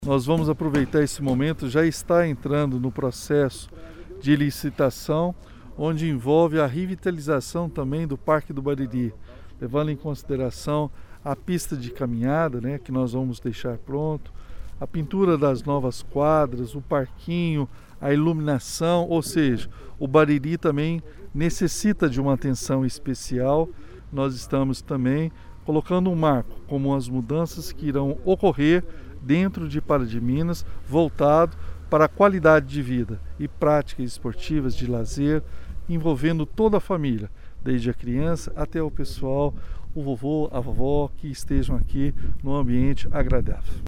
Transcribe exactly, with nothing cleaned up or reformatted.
Nós vamos aproveitar esse momento, já está entrando no processo de licitação, onde envolve a revitalização também do Parque do Bariri, levando em consideração a pista de caminhada, né, que nós vamos deixar pronto, a pintura das novas quadras, o parquinho, a iluminação, ou seja, o Bariri também necessita de uma atenção especial. Nós estamos também colocando um marco, como as mudanças que irão ocorrer dentro de Pará de Minas, voltado para a qualidade de vida e práticas esportivas de lazer, envolvendo toda a família, desde a criança até o pessoal, o vovô, a vovó, que estejam aqui no ambiente agradável.